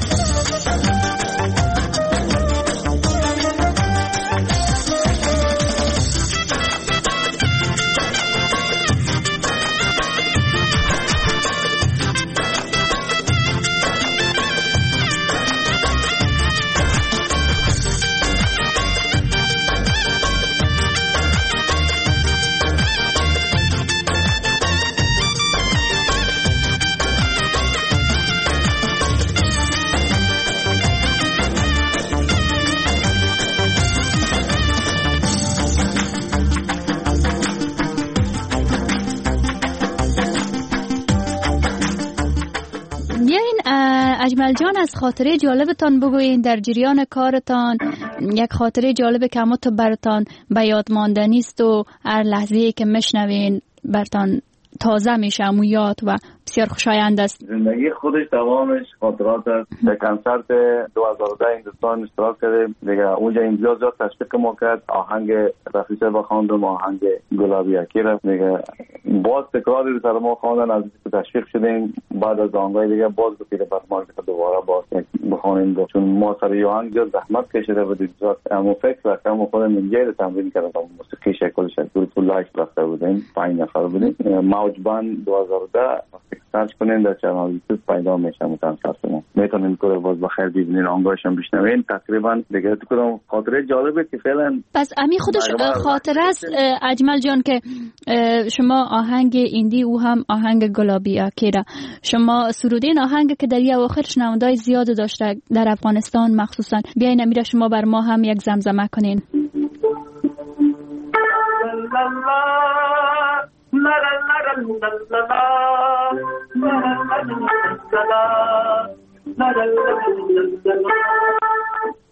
اجمل جان از خاطره جالبتان بگویین در جریان کارتان، یک خاطره جالب که اما تو برتان به یاد ماندنی است و هر لحظه‌ای که میشنوین برتان تازه میشه امو یاد و بسیار خوشایند است. زندگی خودش تمامش خاطرات است. در کنسرت دو هزار و ده هندوستان اشتراک کردیم دیگه، اونجا امتیاز زیاد تشویق ما کرد، آهنگ رفیسه با خواندم، آهنگ گلابی اکی را دیگه باز تکراری رو سر ما خواندن، از تشویق شدیم. بعد از آهنگای دیگه باز به پیر برنامه که دوباره باز بخونیم، چون ما سر آهنگ زیاد زحمت کشیده بودیم، اما فکر کردم خودم اینجا تمرین کردم، موسیقی شکلش گروپ لایف رفته بودیم، پنج نفر بودیم. موج بند دو هزار و ده سرچ کنین در کانال یوتیوب پیدا میشه، متناسب ما میتونین که باز بخیر ببینین، آنگاهش هم بشنوین. تقریبا دیگه تو کدام خاطره جالبه که فعلا پس امی خودش خاطره است اجمل جان که شما آهنگ ایندی او هم آهنگ گلابی اکیرا شما سرودین، آهنگ که در اواخر شنوندای زیاد داشته در افغانستان مخصوصا. بیاین امیره شما بر ما هم یک زمزمه کنین.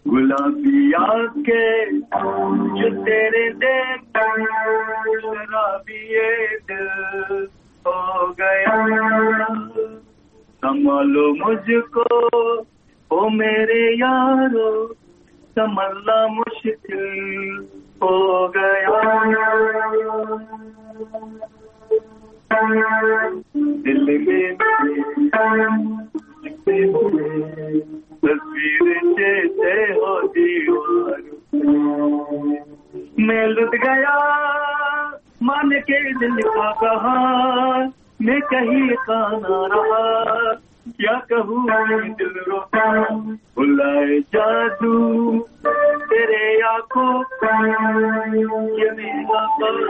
गुलाबी आंखें जो तेरे देख शराबी ये दिल हो गया संभालो मुझको ओ मेरे यारो संभलना मुश्किल हो गया दिल में तस्वीरें चेते हो दीवार मैं लुट गया मान के दिल का कहा मैं कहीं का ना रहा क्या कहूँ दिल रोका बुलाए जादू तेरे आँखों का ये मेरा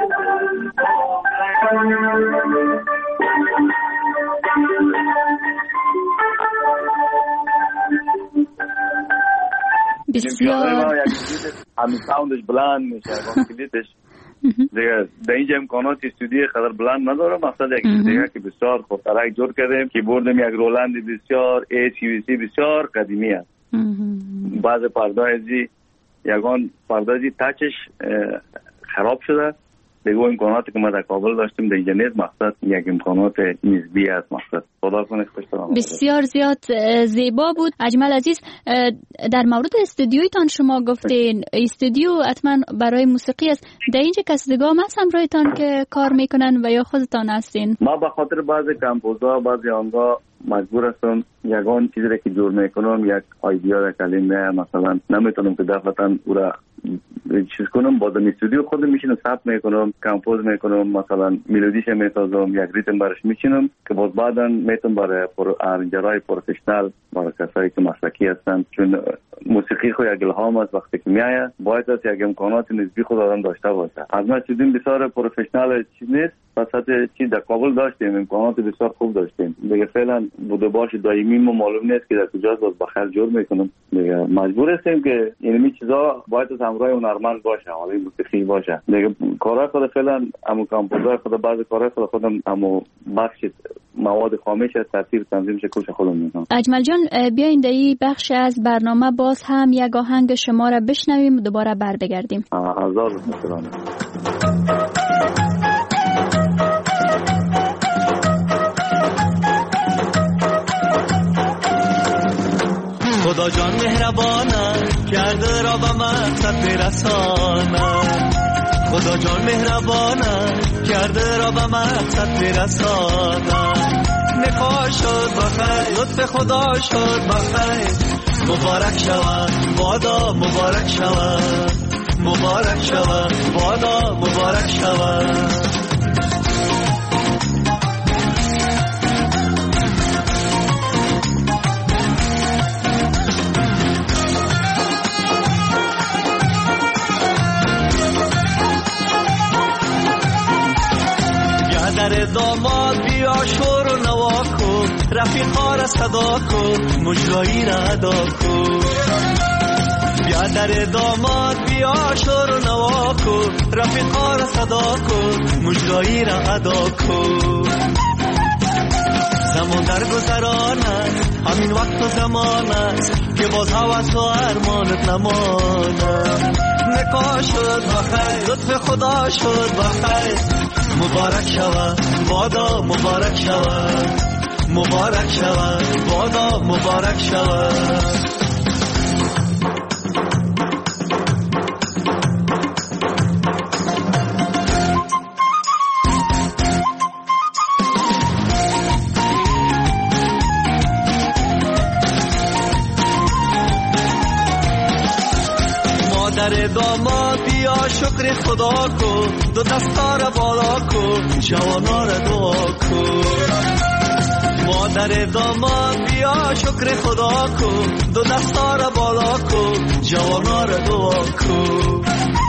بسیار همین ساوندش بلند میشه اگه کلیدش دیگه در اینجا امکانات استودیوی قدر بلند نداره مقصد یک دیگه که بسیار خوب ترک جور کردیم کیبوردم یک رولند بسیار ایچ یو سی بسیار قدیمی است بعض پرده ازی یگان پرده ازی تچش خراب شده دیگه امکاناتی که ما در کابل داشتیم در اینجا نیست مقصد یک امکانات نسبی است مقصد خدا کنه خوش دارم بسیار زیاد زیبا بود. اجمل عزیز در مورد استودیویتان شما گفتین استودیو حتما برای موسیقی است در اینجا کسدگاه هم هست همراهتان که کار میکنن و یا خودتان هستین؟ ما به خاطر بعضی کمپوزها بعضی آنها مجبور هستم یگان چیزی را که جور میکنم یک آیدیا را کلمه مثلا نمیتونم که دفعتا او را چیز کنم با دم استودیو خودم میشینم ثبت میکنم کمپوز میکنم مثلا ملودیش میسازم یک ریتم برش میچینم که باز بعدا میتونم برای ارنجرای پروفشنال برای کسایی که مسلکی هستن چون موسیقی خو یک الهام است وقتی که میایه باید است یک امکانات نسبی خود آدم داشته باشه از ما چیزیم بسیار پروفشنال چیز نیست وسط چیز در کابل داشتیم امکانات بسیار خوب داشتیم دیگه فعلا بوده باش دائمی ما معلوم نیست که در کجاست باز بخیر جور میکنم دیگه مجبور هستیم که اینمی چیزا باید از همراه هنرمند باشه حالا موسیقی باشه دیگه کارا خود فعلا همون کمپوزای خود بعضی کارا خود خودم همون بخش مواد خامش از ترتیب تنظیمش کوش خودم میکنم. اجمل جان بیاین در این بخش از برنامه باز هم یک آهنگ شما را بشنویم و دوباره برگردیم. هزار سلام. خدا جان مهربانه کرده را به مقصد برسانه خدا جان مهربانه کرده را به مقصد برسانه نکاح شد بخیر لطف خدا شد بخیر مبارک شود بادا مبارک شود مبارک شود بادا مبارک شود در داماد بیا شور و نوا کن رفیقا را صدا کن مجرایی را ادا کن بیا در داماد بیا شور و نوا کن رفیقا را صدا کن مجرایی را ادا کن زمان در گذران است همین وقت و زمان است که باز هوس و ارمانت نماند نکاح شد بخیر لطف خدا شد بخیر مبارک شود بادا مبارک شود مبارک شود بادا مبارک شود مادر داماد بیا شکر خدا کن دو دستا را بالا کن جوانا را دعا کن مادر داماد بیا شکر خدا کن دو دستا را بالا کن جوانا را دعا کن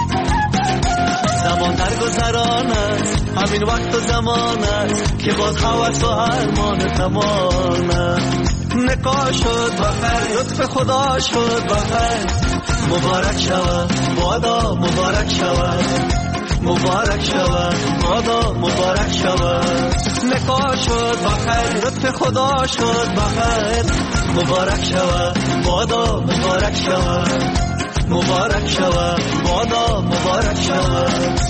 زمان در گذران است همین وقت و زمان است که باز هوس و ارمان تمام است نکاح شد بخیر لطف خدا شد بخیر مبارک شود بادا مبارک شود مبارک شود بادا مبارک شود نکا شد بخیر لطف خدا شد بخیر مبارک شود بادا مبارک شود مبارک شود بادا مبارک شود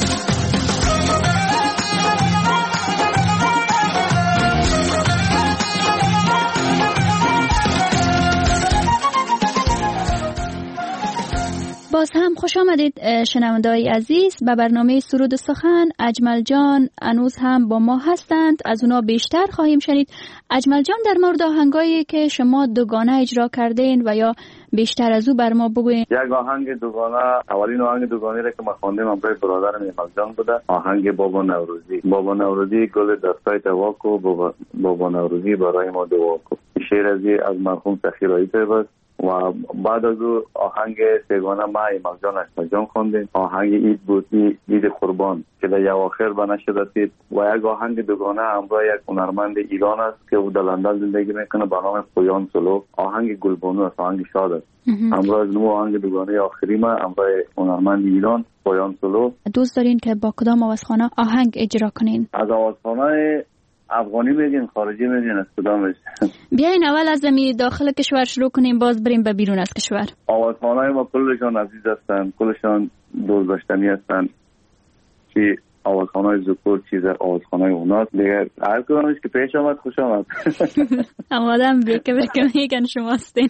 باز هم خوش آمدید شنونده‌های عزیز به برنامه سرود و سخن. اجمل جان هنوز هم با ما هستند، از اونا بیشتر خواهیم شنید. اجمل جان در مورد آهنگایی که شما دوگانه اجرا کردین و یا بیشتر از او بر ما بگوین. یک آهنگ دوگانه، اولین آهنگ دوگانه را که ما خواندیم برای برادرم اجمل جان بوده، آهنگ بابا نوروزی. بابا نوروزی گل دستای تواکو، بابا, بابا نوروزی برای ما دواکو. شعر از مرحوم سخیرایی پیوست و بعد از او آهنگ سگانه ما اجمل جان اجمل جان خوندیم. آهنگ اید بود، اید قربان که در یک آخر بنشده تید و یک آهنگ دوگانه همراه یک هنرمند ایران است که او در لندن زندگی میکنه به نام پویان سلو. آهنگ گلبانو است، آهنگ شاد است. همراه نو آهنگ دوگانه آخری ما همراه هنرمند ایران پویان سلو. دوست دارین که با کدام آوازخانه آهنگ اجرا کنین؟ از آوازخانه افغانی میگین، خارجی میگین، از کدامش؟ بیاین اول از می داخل کشور شروع کنیم باز بریم به بیرون از کشور. آوازخانه ما کلشان عزیز هستند، کلشان دوست داشتنی هستند. چی آوازخانه زکور چیز آوازخانه اوناست دیگه، هر کدامش که پیش آمد خوش آمد. اما آدم بیکه برکه میگن شما هستین.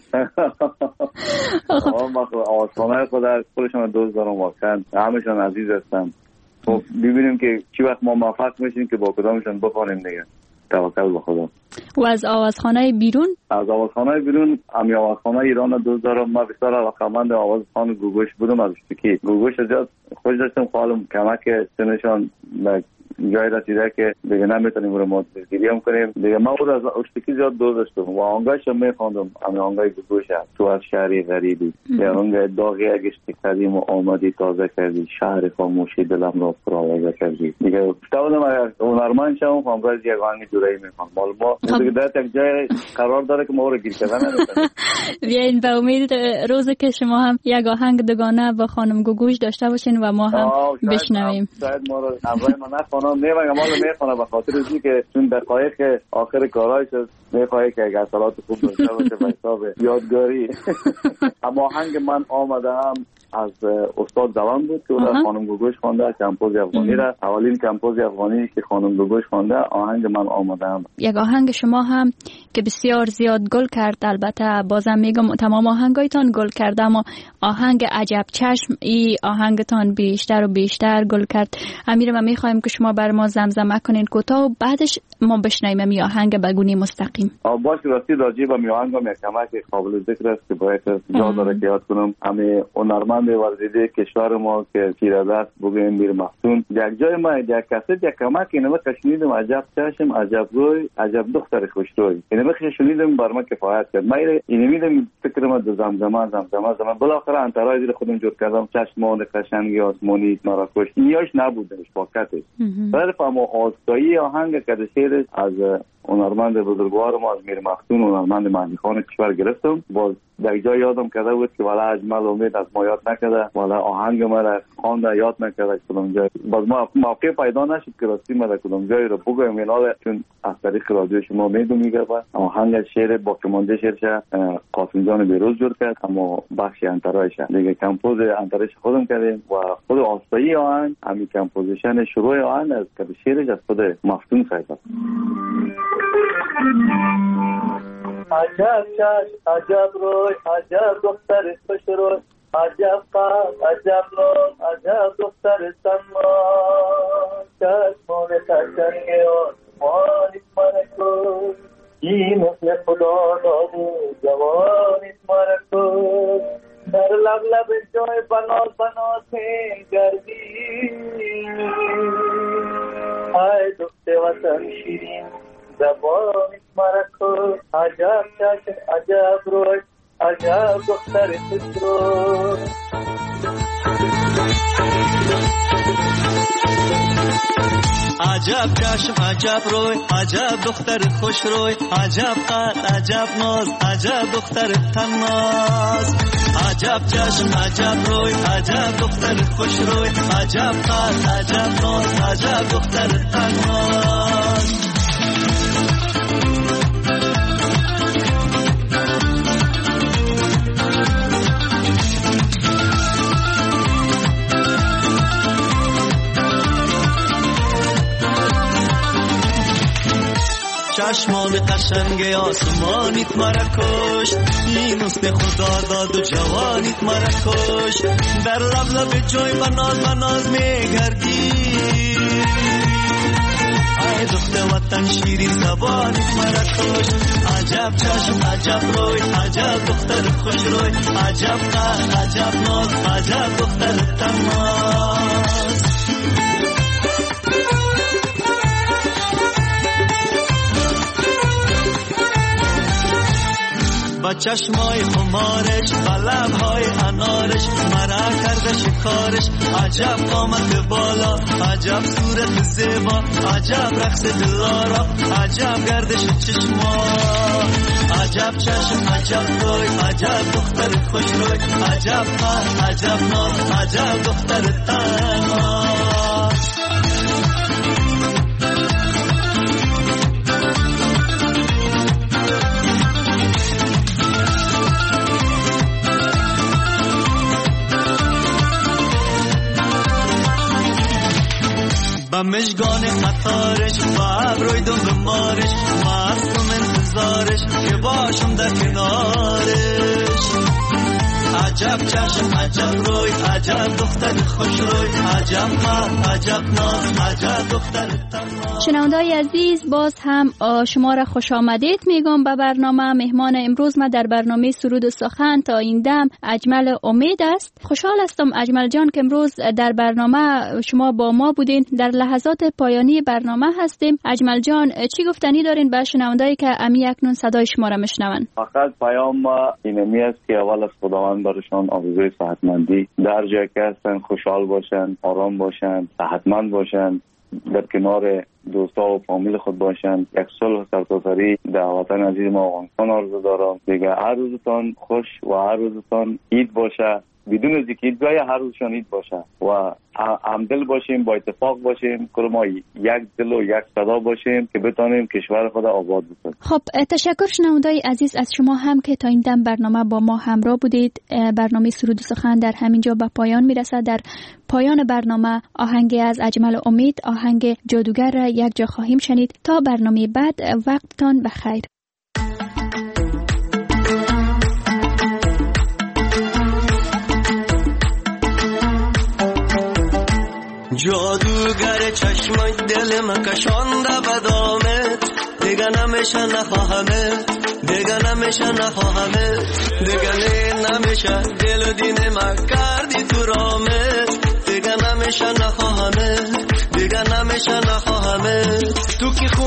آوازخانه خود کلشان دوست دارم واقعا، همشان عزیز هستند. خب ببینیم که چی وقت ما موفق میشیم که با کدامشون بخوانیم دیگه. توکل به خدا. و از آوازخانه بیرون؟ از آوازخانه بیرون امی آوازخانه ایران دوست دارم. ما بسیار علاقه‌مند آوازخانه گوگوش بودم از اشتکی. گوگوش زیاد خوش داشتم، خالم کمک سنشان جای رسیده که دیگه نمیتونیم رو ما دستگیری هم کنیم دیگه. ما بود از اشتکی زیاد دوست داشتم و آنگاهش هم میخواندم. امی آنگاه گوگوش تو از شهری غریبی یا آنگاه داغی اگشتی کردیم و آمدی تازه کردی، شهر خاموشی دلم را پرآوازه کردی دیگه. گفتم اگر هنرمند شم آنگاه یک آهنگ جورایی میخوام. مال ما دیگه در یک جای قرار داره که ما رو گیر کردن نمیتونیم. بیاین به امید روزی که شما هم یک آهنگ دوگانه با خانم گوگوش داشته باشین و ما هم بشنویم. شاید ما رو امروز ما نخوانم نمیگم ما میخوانم به خاطر اینکه که چون دقایق آخر کارایش میخواد که اگر اصالات خوب داشته باشه به حساب یادگاری. اما آهنگ من آمدم از استاد دوام بود که اون خانم گوگوش خوانده، کمپوز افغانی را. اولین کمپوز افغانی که خانم گوگوش خوانده آهنگ من آمدم. یک آهنگ شما هم که بسیار زیاد گل کرد، البته بازم میگم تمام آهنگایتان گل کرده، اما آهنگ عجب چشم ای آهنگتان بیشتر و بیشتر گل کرد. امیر ما میخوایم که شما بر ما زمزمه کنین کوتاه و بعدش ما بشنویم می آهنگ بگونی مستقیم. باش راستی راجع به می آهنگ هم یک کمک قابل ذکر است که باید جا داره که یاد کنم. همه هنرمند ورزیده کشور ما که پیرادست بگویم میر مفتون یک جای ما یک کسی یک کمک اینو کشنیدم عجب چشم عجب روی عجب دختر خوشروی اینو کشنیدم بر ما کفایت کرد. من اینو میدم فکرم از زمزمه زمزمه زمان بالاخره انترای دل خودم جور کردم. چشمان قشنگی آسمانی مراکش نیاش نبودش واقعتش. ولی فهمو آستایی آهنگ که شعر از هنرمند بزرگوار ما از میر مفتون هنرمند مهدی خان کشور گرفتم. باز در جای یادم کرده بود که والا اجمل امید از ما یاد نکرده، والا آهنگ ما را خوانده یاد نکرده کدوم جای. باز ما موقع پیدا نشد که راستی ما در کدوم جای رو بگویم. اینا چون از طریق رادیو شما میدونید آهنگ شعر با کمانده شعرش قاسم جان بیروز جور کرد، اما بخش انترایش دیگه کمپوز انترایش خودم کردیم و خود آستایی آهنگ همین کمپوزیشن شروع آهنگ از که شعرش از خود مفتون ساخته. عجب چشم عجب روی عجب دختر خوش روی عجب قلب عجب نام عجب دختر سمان چشمان قشنگ آسمانیت مرکوز این مثل خدا داده جوانیت مرکوز در لب لب جای بناز بناز گردی ای دخت وطن شیرین زبانیت مرکوز عجب چشم عجب روی عجب دختر خوش روی عجب چشم عجب روی عجب دختر خوش روی عجب قد عجب ناز عجب دختر تناز عجب چشم عجب روی عجب دختر خوش روی عجب قد عجب ناز عجب دختر تناز چشمان قشنگ آسمانیت مرا کشت، این حسن خدا داد و جوانیت مرا کشت. در لب لب جای بناز بناز میگردی، ای دختر وطن شیرین زبانیت مرا کشت. عجب چشم عجب روی، عجب دختر خوش روی، عجب قد عجب ناز، عجب دختر تماس. با چشمای خمارش، با لبهای انارش، مرا کرده شکارش. عجب قامت بالا، عجب صورت زیبا، عجب رقص دلارا، عجب گردش چشما. عجب چشم عجب روی، عجب دختر خوش روی، عجب قد عجب ناز، عجب دختر تناس. با مشگان خطارش، با ابروی دم بمارش، معصوم انتظارش که باشم در کنارش. عجب چشم عجب روی، عجب دختر خوش روی، عجب قد عجب ناز، عجب دختر تمام. شنونده‌های عزیز، باز هم شما را خوش آمدید میگم به برنامه. مهمان امروز ما در برنامه سرود و سخن تا این دم اجمل امید است. خوشحال هستم اجمل جان که امروز در برنامه شما با ما بودین. در لحظات پایانی برنامه هستیم. اجمل جان، چی گفتنی دارین به شنوندهایی که امی اکنون صدای شما را میشنون؟ فقط پیام ما اینمی است که اول از خداوند برشان آرزوی صحتمندی، در جایی که هستن خوشحال باشن، آرام باشن، صحتمند باشن، در کنار دوستا و فامیل خود باشند. یک صلح سرتاسری در وطن عزیز ما افغانستان آرزو دارم. دیگه هر روزتان خوش و هر روزتان عید باشه، بدون از اینکه عیدگاه هر روزشان عید باشه و همدل باشیم، با اتفاق باشیم، کل ما یک دل و یک صدا باشیم که بتانیم کشور خود آباد بسازیم. خب تشکر شنونده‌های عزیز از شما هم که تا این دم برنامه با ما همراه بودید. برنامه سرود و سخن در همین جا به پایان میرسه. در پایان برنامه آهنگی از اجمل امید، آهنگ جادوگر را یک جا خواهیم شنید. تا برنامه بعد، وقتتان بخیر. جادوگر چشمای دل من کشانده به دامت، دیگه نمیشه نخواهمت، دیگه نمیشه نخواهمت، دیگه نمیشه دل و دین من کردی تو رامت، دیگه نمیشه نخواهمت، دیگه نمیشه نخواهمت. تو که